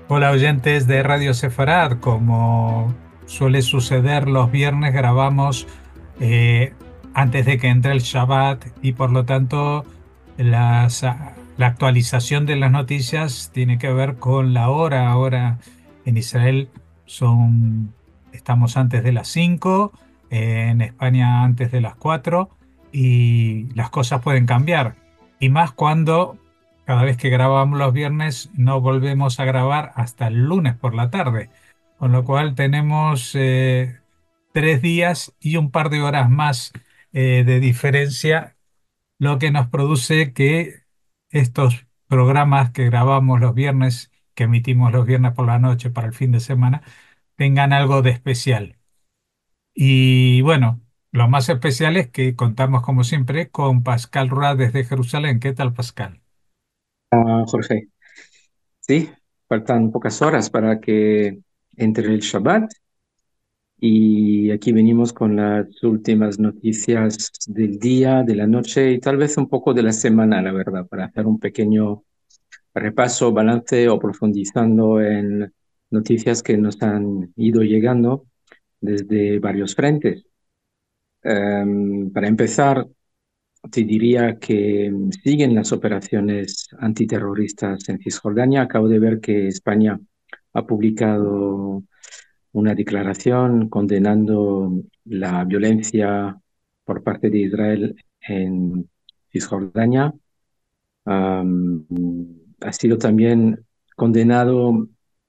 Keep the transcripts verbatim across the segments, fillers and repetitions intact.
Hola oyentes de Radio Sefarad, como suele suceder los viernes grabamos eh, antes de que entre el Shabbat y por lo tanto las, ah, la actualización de las noticias tiene que ver con la hora. Ahora en Israel son, estamos antes de las cinco, en España antes de las cuatro y las cosas pueden cambiar. Y más cuando cada vez que grabamos los viernes no volvemos a grabar hasta el lunes por la tarde, con lo cual tenemos eh, tres días y un par de horas más eh, de diferencia, lo que nos produce que estos programas que grabamos los viernes, que emitimos los viernes por la noche para el fin de semana, tengan algo de especial. Y bueno, lo más especial es que contamos como siempre con Pascal Rua desde Jerusalén. ¿Qué tal, Pascal? Ah, Jorge, sí, faltan pocas horas para que entre el Shabbat y aquí venimos con las últimas noticias del día, de la noche y tal vez un poco de la semana, la verdad, para hacer un pequeño repaso, balance o profundizando en noticias que nos han ido llegando desde varios frentes. Em, para empezar, te diría que siguen las operaciones antiterroristas en Cisjordania. Acabo de ver que España ha publicado una declaración condenando la violencia por parte de Israel en Cisjordania. Am, ha sido también condenado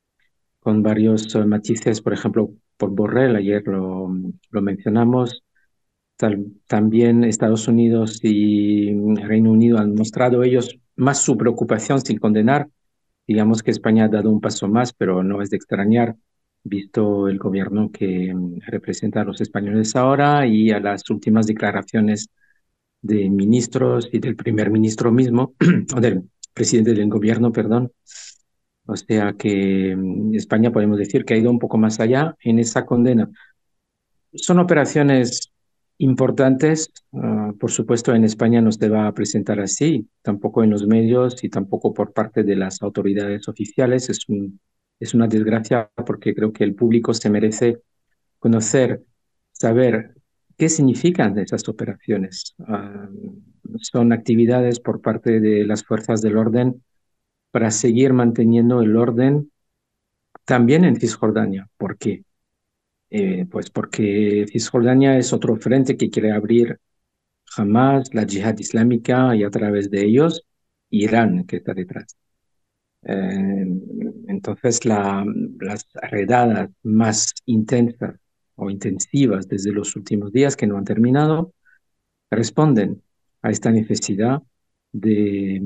con varios eh, matices, por ejemplo, por Borrell, ayer lo, lo mencionamos. Tal- también Estados Unidos y Reino Unido han mostrado ellos más su preocupación sin condenar. Digamos que España ha dado un paso más, pero no es de extrañar, visto el gobierno que mm, representa a los españoles ahora y a las últimas declaraciones de ministros y del primer ministro mismo, o del presidente del gobierno, perdón. O sea que mm, España podemos decir que ha ido un poco más allá en esa condena. Son operaciones importantes. Uh, por supuesto, en España no se va a presentar así, tampoco en los medios y tampoco por parte de las autoridades oficiales. Es un, es una desgracia porque creo que el público se merece conocer, saber qué significan esas operaciones. Uh, son actividades por parte de las fuerzas del orden para seguir manteniendo el orden también en Cisjordania. ¿Por qué? Eh, pues porque Cisjordania es otro frente que quiere abrir Hamas, la yihad islámica y a través de ellos Irán que está detrás. Eh, entonces la, las redadas más intensas o intensivas desde los últimos días que no han terminado responden a esta necesidad de,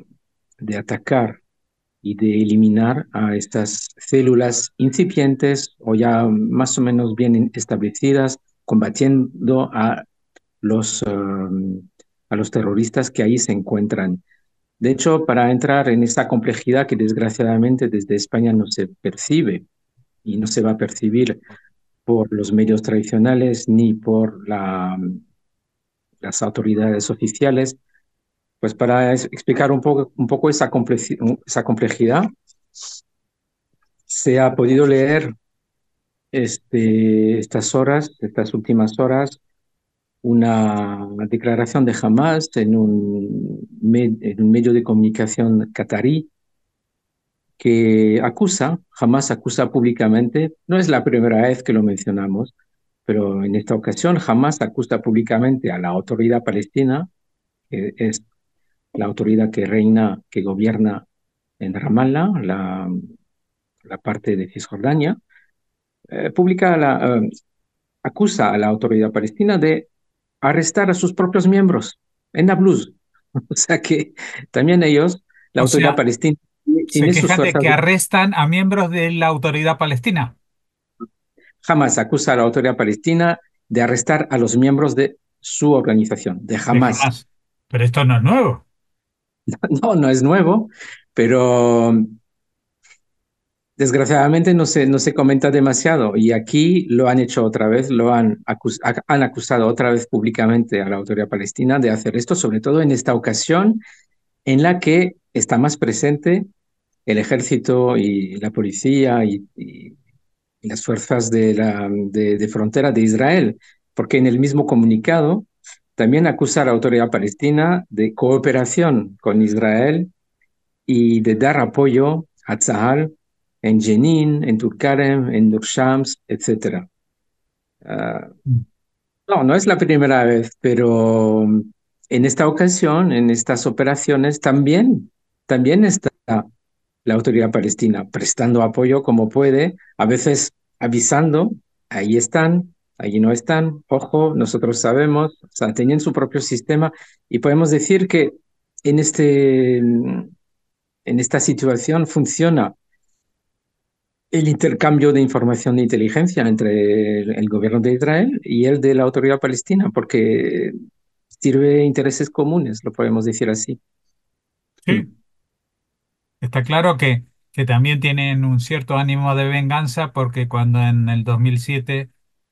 de atacar y de eliminar a estas células incipientes o ya más o menos bien establecidas, combatiendo a los, uh, a los terroristas que ahí se encuentran. De hecho, para entrar en esa complejidad que desgraciadamente desde España no se percibe y no se va a percibir por los medios tradicionales ni por la, las autoridades oficiales, pues para es, explicar un poco, un poco esa, complexi esa complejidad, se ha podido leer este, estas horas, estas últimas horas, una declaración de Hamas en un, med, en un medio de comunicación catarí que acusa, Hamas acusa públicamente, no es la primera vez que lo mencionamos, pero en esta ocasión Hamas acusa públicamente a la autoridad palestina, que es la autoridad que reina, que gobierna en Ramallah, la, la parte de Cisjordania, eh, publica la, eh, acusa a la autoridad palestina de arrestar a sus propios miembros en Nablus. O sea que también ellos, la O autoridad sea, palestina, se tiene sus quejan de fuerzas. que arrestan a miembros de la autoridad palestina, Jamás acusa a la autoridad palestina de arrestar a los miembros de su organización, de de Hamas. Hamas. Pero esto no es nuevo. No, no es nuevo, pero desgraciadamente no se, no se comenta demasiado. Y aquí lo han hecho otra vez, lo han, acus han acusado otra vez públicamente a la autoridad palestina de hacer esto, sobre todo en esta ocasión en la que está más presente el ejército y la policía y, y las fuerzas de la de, de frontera de Israel, porque en el mismo comunicado también acusa a la autoridad palestina de cooperación con Israel y de dar apoyo a Tzahal en Jenin, en Tulkarem, en Nur Shams, etcétera. Uh, no, no es la primera vez, pero en esta ocasión, en estas operaciones, también, también está la autoridad palestina prestando apoyo como puede, a veces avisando, ahí están, allí no están, ojo, nosotros sabemos, o sea, tenían su propio sistema y podemos decir que en, este, en esta situación funciona el intercambio de información de inteligencia entre el, el gobierno de Israel y el de la autoridad palestina, porque sirve intereses comunes, lo podemos decir así. Sí, Mm. está claro que, que también tienen un cierto ánimo de venganza porque cuando en el dos mil siete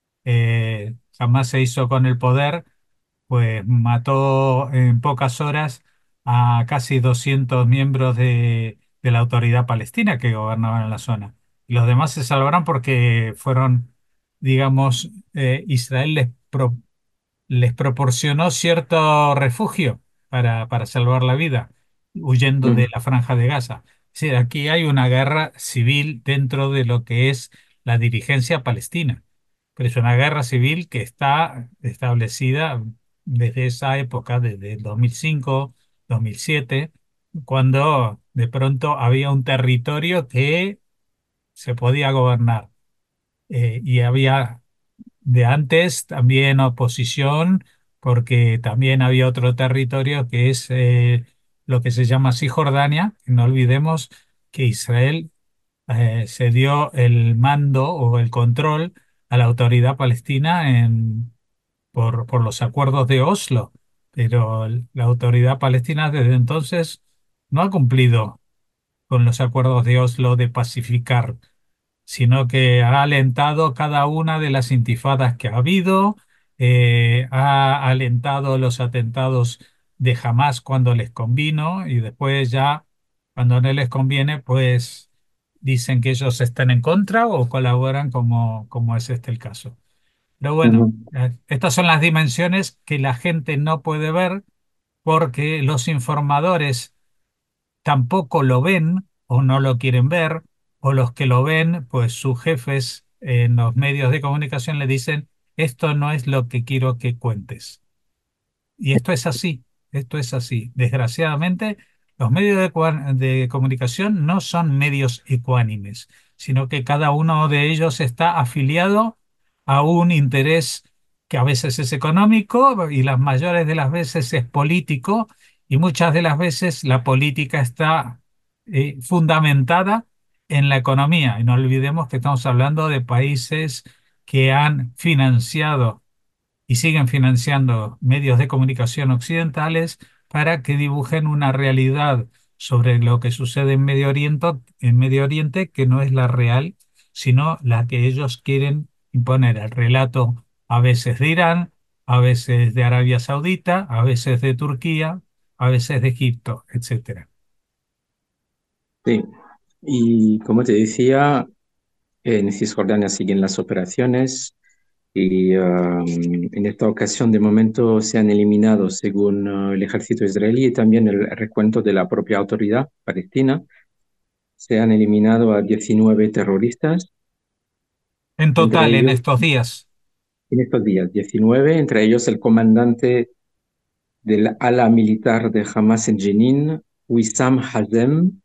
eh, Hamás se hizo con el poder, pues mató en pocas horas a casi doscientos miembros de, de la autoridad palestina que gobernaban en la zona. Y los demás se salvaron porque fueron, digamos, eh, Israel les, pro- les proporcionó cierto refugio para, para salvar la vida, huyendo de Mm. la Franja de Gaza. Sí, aquí hay una guerra civil dentro de lo que es la dirigencia palestina, pero es una guerra civil que está establecida desde esa época, desde el dos mil cinco, dos mil siete, cuando de pronto había un territorio que se podía gobernar. Eh, y había de antes también oposición, porque también había otro territorio que es eh, lo que se llama Cisjordania. No olvidemos que Israel eh, se dio el mando o el control a la autoridad palestina en, por, por los acuerdos de Oslo, pero el- la autoridad palestina desde entonces no ha cumplido con los acuerdos de Oslo de pacificar, sino que ha alentado cada una de las intifadas que ha habido, eh, ha alentado los atentados de Hamás cuando les convino y después ya, cuando no les conviene, pues dicen que ellos están en contra o colaboran como, como es este el caso. Pero bueno, Ujú. eh, estas son las dimensiones que la gente no puede ver porque los informadores tampoco lo ven o no lo quieren ver, o los que lo ven, pues sus jefes en los medios de comunicación le dicen, esto no es lo que quiero que cuentes. Y esto es así, esto es así. Desgraciadamente, los medios de, cua- de comunicación no son medios ecuánimes, sino que cada uno de ellos está afiliado a un interés que a veces es económico y las mayores de las veces es político y muchas de las veces la política está eh, fundamentada en la economía. Y no olvidemos que estamos hablando de países que han financiado y siguen financiando medios de comunicación occidentales para que dibujen una realidad sobre lo que sucede en Medio Oriente, en Medio Oriente que no es la real, sino la que ellos quieren imponer. El relato a veces de Irán, a veces de Arabia Saudita, a veces de Turquía, a veces de Egipto, etcétera. Sí, y como te decía, en Cisjordania siguen las operaciones y um, en esta ocasión de momento se han eliminado, según uh, el ejército israelí y también el recuento de la propia autoridad palestina, se han eliminado a diecinueve terroristas, En entre total, en ellos, estos días, en estos días, diecinueve, entre ellos el comandante del ala militar de Hamas en Jenin, Wissam Hazem,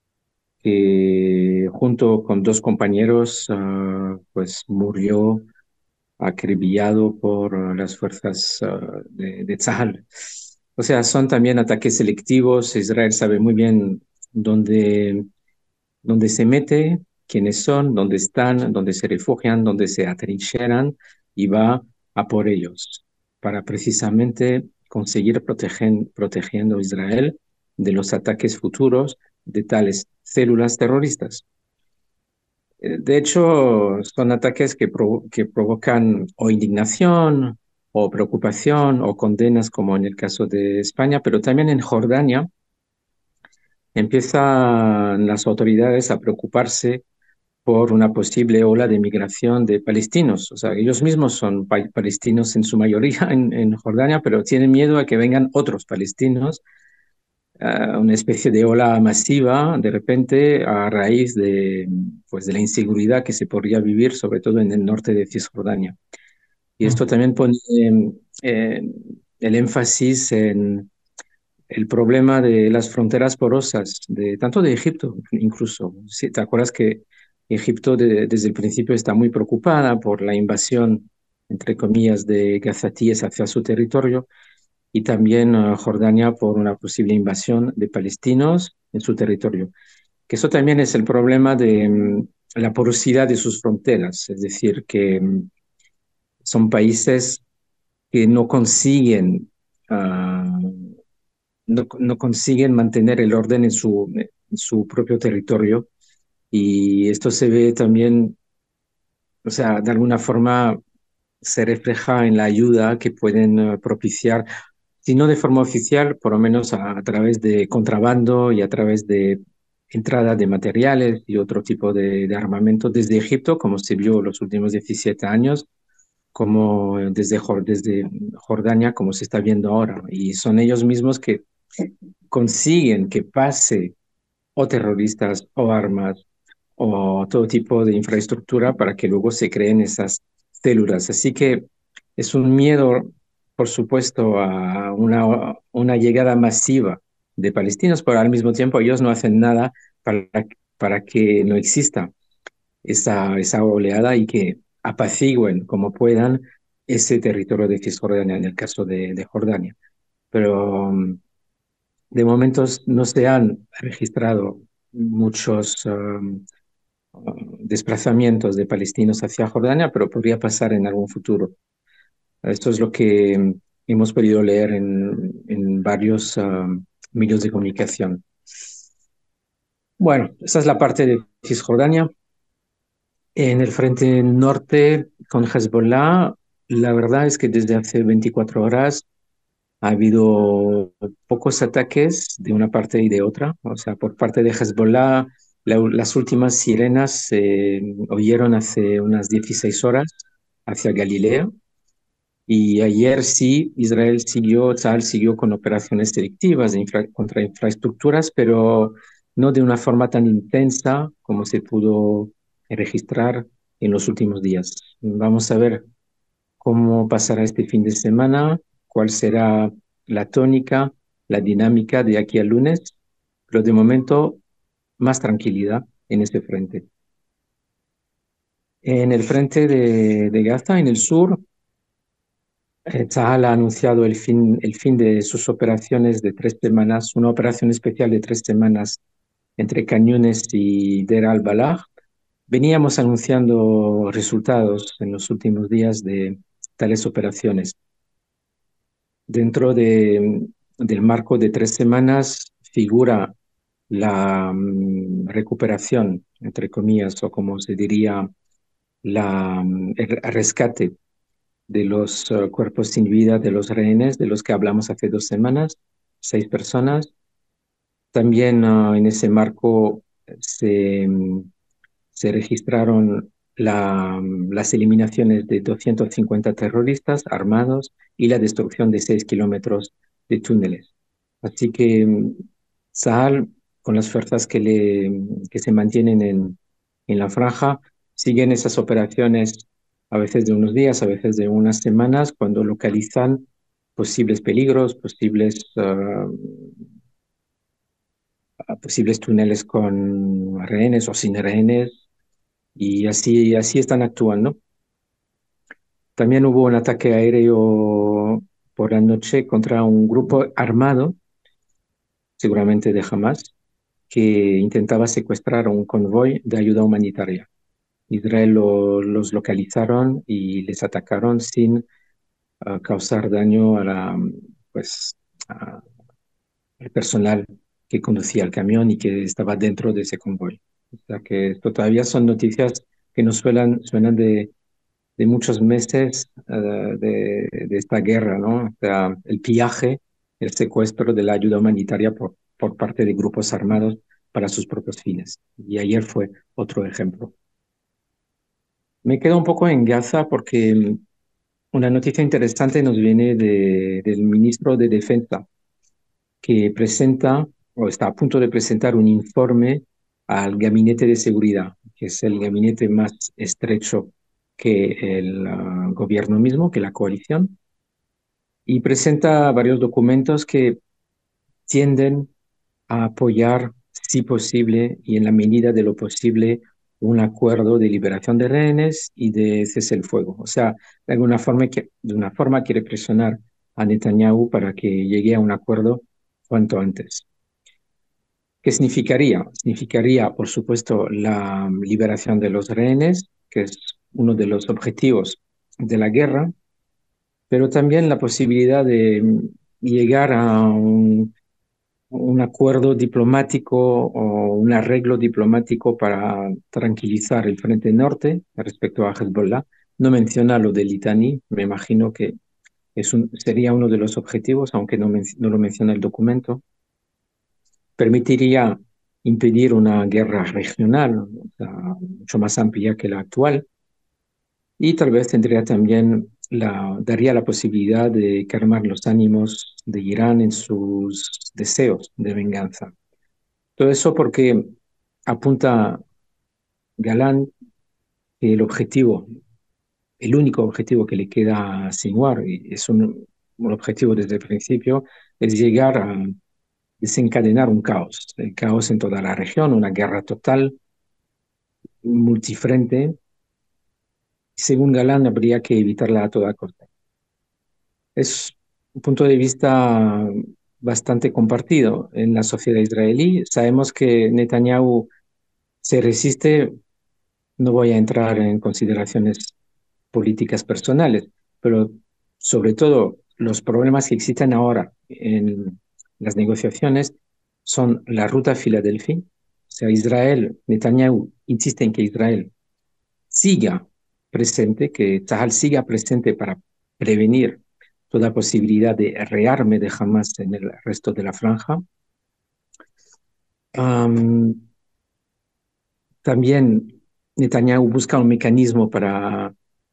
que junto con dos compañeros, uh, pues murió acribillado por uh, las fuerzas uh, de, de Tzahal. O sea, son también ataques selectivos. Israel sabe muy bien dónde, dónde se mete, quiénes son, dónde están, dónde se refugian, dónde se atrincheran y va a por ellos para precisamente conseguir protegen, protegiendo a Israel de los ataques futuros de tales células terroristas. Eh, De hecho, son ataques que, provo- que provocan o indignación o preocupación o condenas, como en el caso de España, pero también en Jordania. empiezan las autoridades a preocuparse por una posible ola de migración de palestinos. O sea, ellos mismos son pa palestinos en su mayoría en, en Jordania, pero tienen miedo a que vengan otros palestinos, uh, una especie de ola masiva de repente a raíz de, pues, de la inseguridad que se podría vivir, sobre todo en el norte de Cisjordania. Y Mm. esto también pone eh, el énfasis en el problema de las fronteras porosas, de, tanto de Egipto incluso. Si te acuerdas que Egipto de, desde el principio está muy preocupada por la invasión, entre comillas, de gazatíes hacia su territorio y también uh, Jordania por una posible invasión de palestinos en su territorio. Que eso también es el problema de um, la porosidad de sus fronteras, es decir, que um, son países que no consiguen uh, no, no consiguen mantener el orden en su, en su propio territorio. Y esto se ve también, o sea, de alguna forma se refleja en la ayuda que pueden uh, propiciar, si no de forma oficial, por lo menos a, a través de contrabando y a través de entrada de materiales y otro tipo de, de armamento desde Egipto, como se vio los últimos diecisiete años, como desde, desde Jordania, como se está viendo ahora. Y son ellos mismos que consiguen que pase o terroristas o armas o todo tipo de infraestructura para que luego se creen esas células. Así que es un miedo, por supuesto, a una, una llegada masiva de palestinos, pero al mismo tiempo ellos no hacen nada para, para que no exista esa, esa oleada y que apacigüen como puedan ese territorio de Cisjordania, en el caso de, de Jordania. Pero um, de momento no se han registrado muchos um, desplazamientos de palestinos hacia Jordania, pero podría pasar en algún futuro. Esto es lo que um, hemos podido leer en, en varios um, medios de comunicación. Bueno, esa es la parte de Cisjordania. En el frente norte con Hezbollah, la verdad es que desde hace veinticuatro horas ha habido pocos ataques de una parte y de otra. O sea, por parte de Hezbollah, la, las últimas sirenas se eh, oyeron hace unas dieciséis horas hacia Galilea. Y ayer sí, Israel siguió, Tzal siguió con operaciones selectivas de infra, contra infraestructuras, pero no de una forma tan intensa como se pudo registrar en los últimos días. Vamos a ver cómo pasará este fin de semana, cuál será la tónica, la dinámica de aquí al lunes, pero de momento más tranquilidad en este frente. En el frente de, de Gaza, en el sur, eh, Tzahal ha anunciado el fin, el fin de sus operaciones de tres semanas, una operación especial de tres semanas entre Cañones y Der al-Balah. Veníamos anunciando resultados en los últimos días de tales operaciones. Dentro de, del marco de tres semanas figura la um, recuperación, entre comillas, o como se diría, la, um, el rescate de los uh, cuerpos sin vida de los rehenes, de los que hablamos hace dos semanas, seis personas. También uh, en ese marco se, um, se registraron la, um, las eliminaciones de doscientos cincuenta terroristas armados y la destrucción de seis kilómetros de túneles. Así que um, Sahal, con las fuerzas que, le, que se mantienen en, en la franja, siguen esas operaciones a veces de unos días, a veces de unas semanas, cuando localizan posibles peligros, posibles, uh, posibles túneles con rehenes o sin rehenes, y así, así están actuando. También hubo un ataque aéreo por la noche contra un grupo armado, seguramente de Hamas, que intentaba secuestrar un convoy de ayuda humanitaria. Israel lo, los localizaron y les atacaron sin uh, causar daño a la, pues, a, al personal que conducía el camión y que estaba dentro de ese convoy. O sea que esto todavía son noticias que nos suenan, suenan de, de muchos meses uh, de, de esta guerra, ¿no? O sea, el pillaje, el secuestro de la ayuda humanitaria por por parte de grupos armados para sus propios fines. Y ayer fue otro ejemplo. Me quedo un poco en Gaza porque una noticia interesante nos viene de, del ministro de Defensa, que presenta o está a punto de presentar un informe al Gabinete de Seguridad, que es el gabinete más estrecho que el uh, gobierno mismo, que la coalición, y presenta varios documentos que tienden a apoyar, si posible, y en la medida de lo posible, un acuerdo de liberación de rehenes y de cese el fuego. O sea, de alguna forma, que, de una forma quiere presionar a Netanyahu para que llegue a un acuerdo cuanto antes. ¿Qué significaría? Significaría, por supuesto, la liberación de los rehenes, que es uno de los objetivos de la guerra, pero también la posibilidad de llegar a un, un acuerdo diplomático o un arreglo diplomático para tranquilizar el frente norte respecto a Hezbollah. No menciona lo de Litani, me imagino que es un, sería uno de los objetivos, aunque no, men no lo menciona el documento. Permitiría impedir una guerra regional, o sea, mucho más amplia que la actual, y tal vez tendría también la, daría la posibilidad de calmar los ánimos de Irán en sus deseos de venganza. Todo eso porque apunta Galán que el objetivo, el único objetivo que le queda a Sinwar, y es un, un objetivo desde el principio, es llegar a desencadenar un caos, el caos en toda la región, una guerra total, multifrente. Según Galán, habría que evitarla a toda costa. Es un punto de vista bastante compartido en la sociedad israelí. Sabemos que Netanyahu se resiste, no voy a entrar en consideraciones políticas personales, pero sobre todo los problemas que existen ahora en las negociaciones son la ruta a Filadelfia. O sea, Israel, Netanyahu insiste en que Israel siga presente, que Tzahal siga presente para prevenir toda posibilidad de rearme de Hamas en el resto de la franja. Um, también Netanyahu busca un mecanismo para,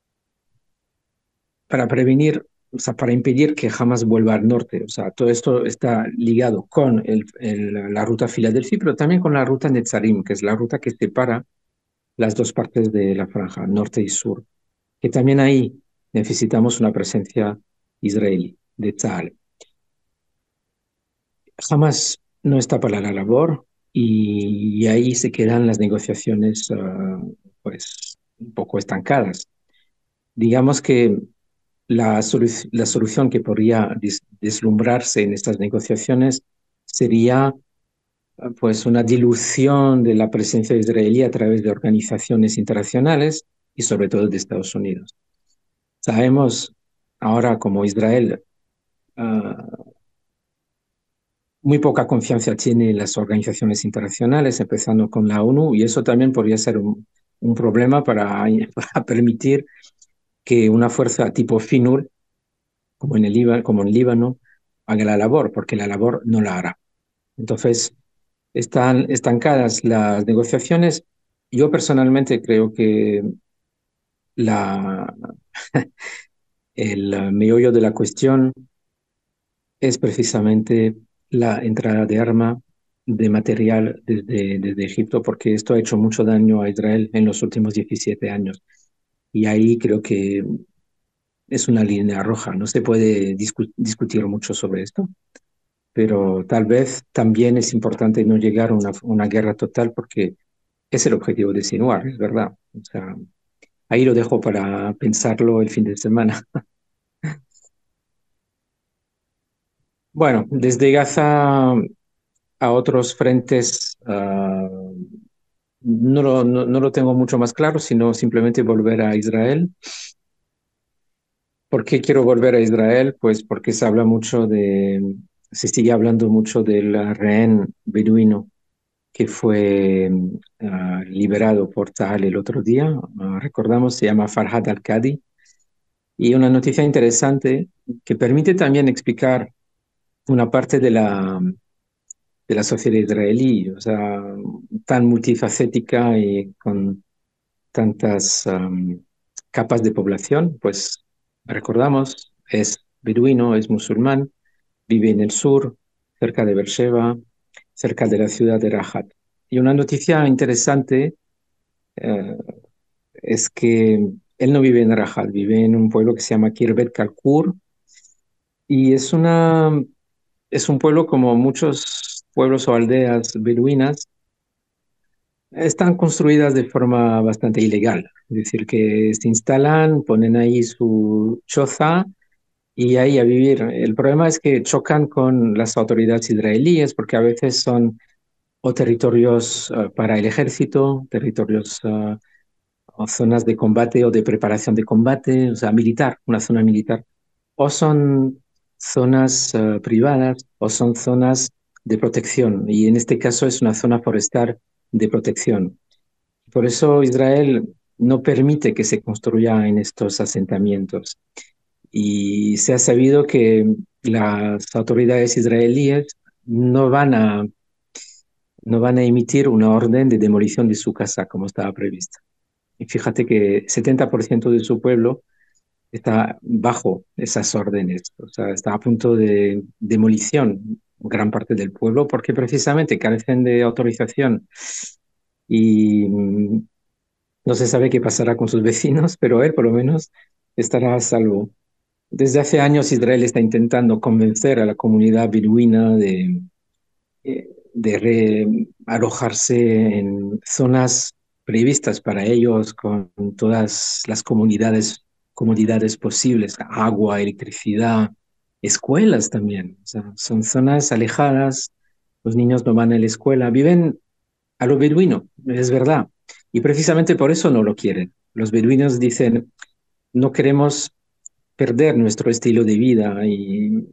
para prevenir, o sea, para impedir que Hamas vuelva al norte. O sea, todo esto está ligado con el, el, la ruta Filadelfia, pero también con la ruta Netzarim, que es la ruta que separa las dos partes de la franja, norte y sur, que también ahí necesitamos una presencia israelí de Tzahal. Hamas no está para la labor y, y ahí se quedan las negociaciones uh, pues un poco estancadas. Digamos que la, solu la solución que podría deslumbrarse en estas negociaciones sería pues una dilución de la presencia israelí a través de organizaciones internacionales y sobre todo de Estados Unidos. Sabemos ahora como Israel uh, muy poca confianza tiene en las organizaciones internacionales, empezando con la ONU, y eso también podría ser un, un problema para, para permitir que una fuerza tipo FINUR, como en, el Líbano, como en Líbano, haga la labor, porque la labor no la hará. Entonces, están estancadas las negociaciones. Yo personalmente creo que la, el meollo de la cuestión es precisamente la entrada de arma, de material desde, desde Egipto, porque esto ha hecho mucho daño a Israel en los últimos diecisiete años. Y ahí creo que es una línea roja. No se puede discu discutir mucho sobre esto, pero tal vez también es importante no llegar a una, una guerra total, porque es el objetivo de Sinwar, es verdad. O sea, ahí lo dejo para pensarlo el fin de semana. Bueno, desde Gaza a otros frentes, uh, no, lo, no, no lo tengo mucho más claro, sino simplemente volver a Israel. ¿Por qué quiero volver a Israel? Pues porque se habla mucho de, se sigue hablando mucho del rehén beduino que fue uh, liberado por Tzahal el otro día. Uh, recordamos, se llama Farhad Al-Qadi. Y una noticia interesante que permite también explicar una parte de la, de la sociedad israelí, o sea, tan multifacética y con tantas um, capas de población, pues recordamos, es beduino, es musulmán, vive en el sur, cerca de Beersheba, cerca de la ciudad de Rahat. Y una noticia interesante eh, es que él no vive en Rahat, vive en un pueblo que se llama Kirbet Kalkur, y es, una, es un pueblo como muchos pueblos o aldeas beduinas, están construidas de forma bastante ilegal. Es decir, que se instalan, ponen ahí su choza y ahí a vivir. El problema es que chocan con las autoridades israelíes porque a veces son o territorios uh, para el ejército, territorios uh, o zonas de combate o de preparación de combate, o sea, militar, una zona militar, o son zonas uh, privadas o son zonas de protección. Y en este caso es una zona forestal de protección. Por eso Israel no permite que se construya en estos asentamientos. Y se ha sabido que las autoridades israelíes no van a, no van a emitir una orden de demolición de su casa como estaba prevista. Y fíjate que setenta por ciento de su pueblo está bajo esas órdenes, o sea, está a punto de demolición gran parte del pueblo porque precisamente carecen de autorización y no se sabe qué pasará con sus vecinos, pero él por lo menos estará a salvo. Desde hace años Israel está intentando convencer a la comunidad beduina de, eh, de alojarse en zonas previstas para ellos con todas las comunidades, comodidades posibles, agua, electricidad, escuelas también. O sea, son zonas alejadas, los niños no van a la escuela, viven a lo beduino, es verdad. Y precisamente por eso no lo quieren. Los beduinos dicen, no queremos perder nuestro estilo de vida y,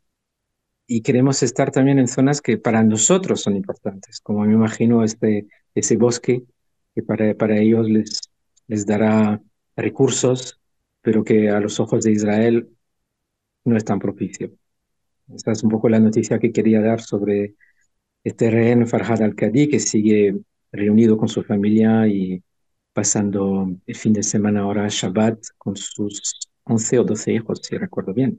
y queremos estar también en zonas que para nosotros son importantes, como me imagino este, ese bosque que para, para ellos les, les dará recursos, pero que a los ojos de Israel no es tan propicio. Esta es un poco la noticia que quería dar sobre este rehén Farhad Al-Qadi, que sigue reunido con su familia y pasando el fin de semana ahora Shabbat con sus once o doce hijos, si recuerdo bien.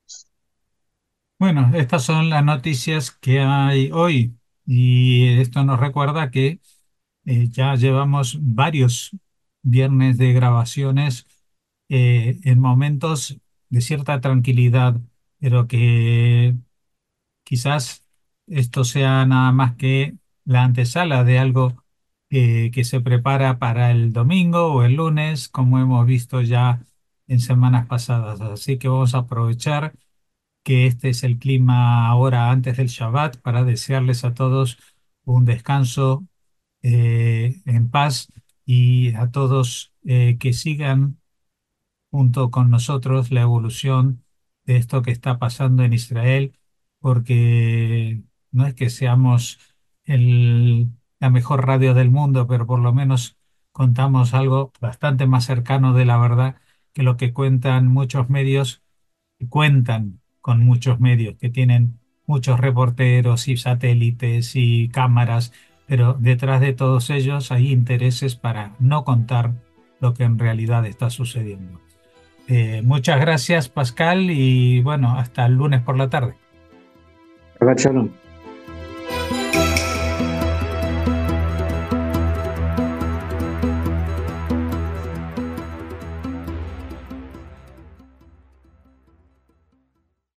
Bueno, estas son las noticias que hay hoy y esto nos recuerda que eh, ya llevamos varios viernes de grabaciones eh, en momentos de cierta tranquilidad, pero que quizás esto sea nada más que la antesala de algo eh, que se prepara para el domingo o el lunes, como hemos visto ya en semanas pasadas. Así que vamos a aprovechar que este es el clima ahora antes del Shabbat para desearles a todos un descanso eh, en paz y a todos eh, que sigan junto con nosotros la evolución de esto que está pasando en Israel, porque no es que seamos el- la mejor radio del mundo, pero por lo menos contamos algo bastante más cercano de la verdad que lo que cuentan muchos medios, que cuentan con muchos medios, que tienen muchos reporteros y satélites y cámaras, pero detrás de todos ellos hay intereses para no contar lo que en realidad está sucediendo. Eh, muchas gracias, Pascal, y bueno, hasta el lunes por la tarde. Shabbat Shalom.